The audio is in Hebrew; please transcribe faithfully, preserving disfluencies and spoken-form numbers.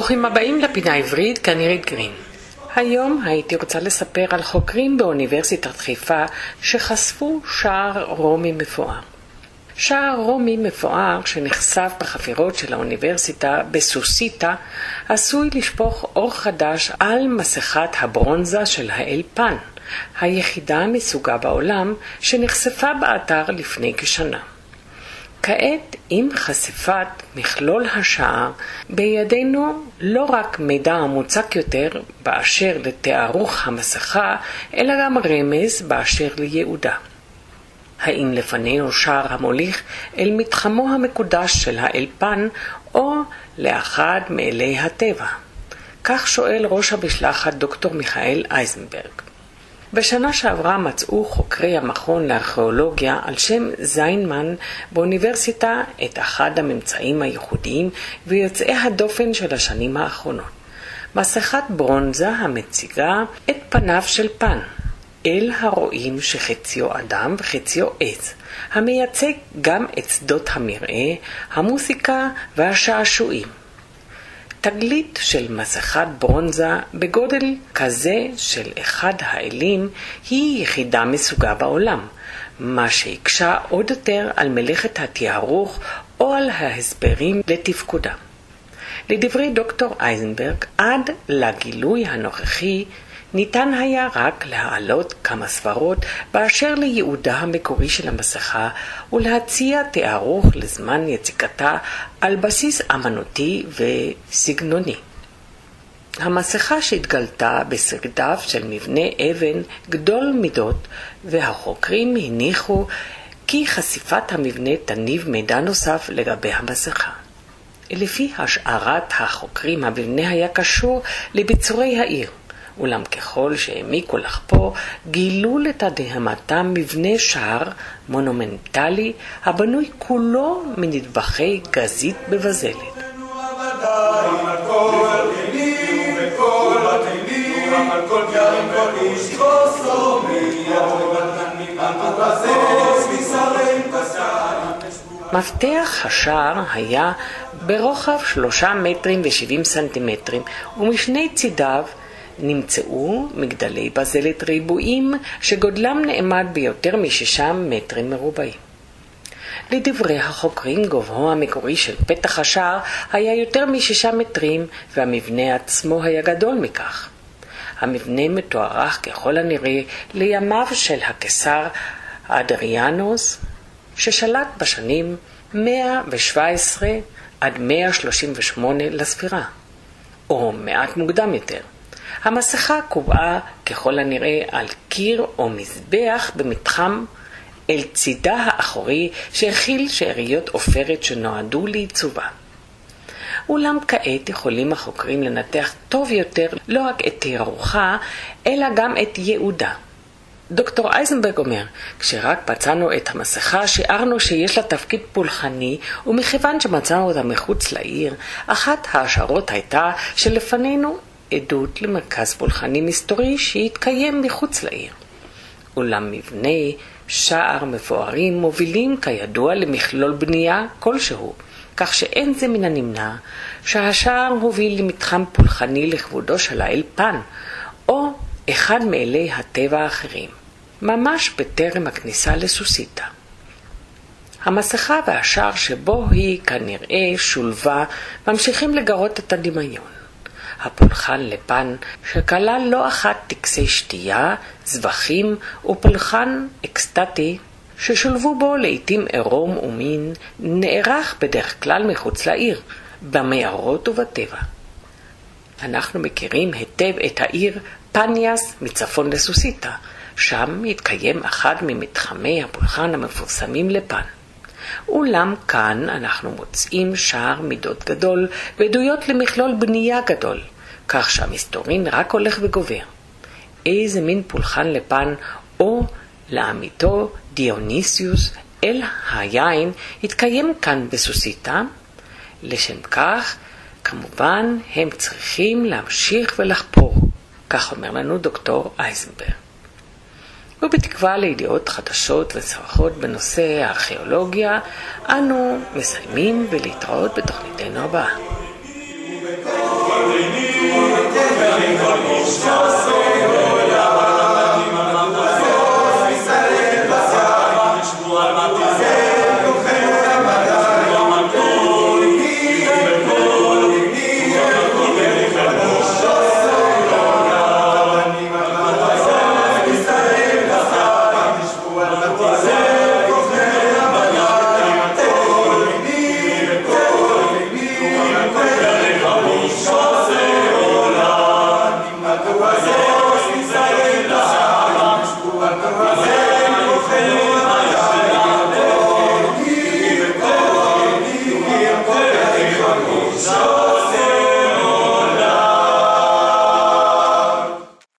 ברוכים הבאים לפינה העברית, כאן עירית גרין. היום הייתי רוצה לספר על חוקרים באוניברסיטת חיפה שחשפו שער רומי מפואר. שער רומי מפואר שנחשף בחפירות של האוניברסיטה בסוסיתה עשוי לשפוך אור חדש על מסכת הברונזה של האל פן, היחידה מסוגה בעולם שנחשפה באתר לפני כשנה. כעת עם חשיפת מכלול השער בידינו לא רק מידע המוצק יותר באשר לתארוך המסכה, אלא גם רמז באשר ליהודה. האם לפנינו שער המוליך אל מתחמו המקודש של האל פן או לאחד מאלי הטבע? כך שואל ראש המשלחת דוקטור מיכאל אייזנברג. בשנה שעברה מצאו חוקרי המכון לארכיאולוגיה על שם זיינמן באוניברסיטה את אחד הממצאים הייחודיים ויוצאי הדופן של השנים האחרונות. מסכת ברונזה המציגה את פניו של פן, אל הרואים שחציו אדם וחציו עץ, המייצג גם את שדות המראה, המוסיקה והשעשועים. תגלית של מסכת ברונזה בגודל כזה של אחד האלים היא יחידה מסוגה בעולם, מה שהקשה עוד יותר על מלאכת התיארוך או על ההסברים לתפקודה. לדברי דוקטור אייזנברג, עד לגילוי הנוכחי ניתן היה רק להעלות כמה סברות באשר לייעודה המקורי של המסכה ולהציע תיארוך לזמן יציקתה על בסיס אמנותי וסגנוני. המסכה שהתגלתה בשרידיו של מבנה אבן גדול מידות, והחוקרים הניחו כי חשיפת המבנה תניב מידע נוסף לגבי המסכה. לפי השערת החוקרים המבנה היה קשור לביצורי העיר, אולם ככל שהעמיקו לחפור, גילו לתדהמתם מבנה שער מונומנטלי הבנוי כולו מנדבכי גזית בבזלת. מפתח השער היה ברוחב שלושה מטרים ושבעים סנטימטרים, ומשני צידיו נמצאו מגדלי בזלת ריבועים שגודלם נאמד ביותר משישה מטרים מרובעים. לדברי החוקרים, גובהו המקורי של פתח השער היה יותר משישה מטרים, והמבנה עצמו היה גדול מכך. המבנה מתוארך ככל הנראה לימיו של הקיסר אדריאנוס, ששלט בשנים מאה שבע עשרה עד מאה שלושים ושמונה לספירה, או מעט מוקדם יותר. המסכה קובעה ככל הנראה על קיר או מזבח במתחם אל צידה האחורי שהכיל שאריות עופרת שנועדו לעיצובה. אולם כעת יכולים החוקרים לנתח טוב יותר לא רק את תיארוכה אלא גם את ייעודה. דוקטור אייזנברג אומר, כשרק מצאנו את המסכה שיערנו שיש לה תפקיד פולחני, ומכיוון שמצאנו אותה מחוץ לעיר, אחת ההשערות הייתה שלפנינו עדות למרכז פולחני מסתורי שהתקיים מחוץ לעיר. אולם מבני שער מפוארים מובילים כידוע למכלול בנייה כלשהו, כך שאין זה מן הנמנע שהשער הוביל למתחם פולחני לכבודו של האל פן, או אחד מאלי הטבע האחרים, ממש בטרם הכניסה לסוסיתה. המסכה והשער שבו היא כנראה שולבה ממשיכים לגרות את הדמיון. הפולחן לפן שכלל לא אחת טקסי שתייה, זבחים ופולחן אקסטטי ששולבו בו לעתים עירום ומין, נערך בדרך כלל מחוץ לעיר, במערות ובטבע. אנחנו מכירים היטב את העיר פניאס מצפון לסוסיתה, שם התקיים אחד ממתחמי הפולחן המפורסמים לפן. אולם כאן אנחנו מוצאים שער מידות גדול ועדויות למכלול בנייה גדול, כך שהמסתורין רק הולך וגובר. איזה מין פולחן לפן או לעמיתו דיוניסיוס אל היין התקיים כאן בסוסיתה? לשם כך, כמובן, הם צריכים להמשיך ולחפור, כך אומר לנו דוקטור אייזנברג. ובתקווה לידיעות חדשות וצרחות בנושא הארכיאולוגיה, אנו מסיימים ולהתראות בתוכניתנו הבאה. Just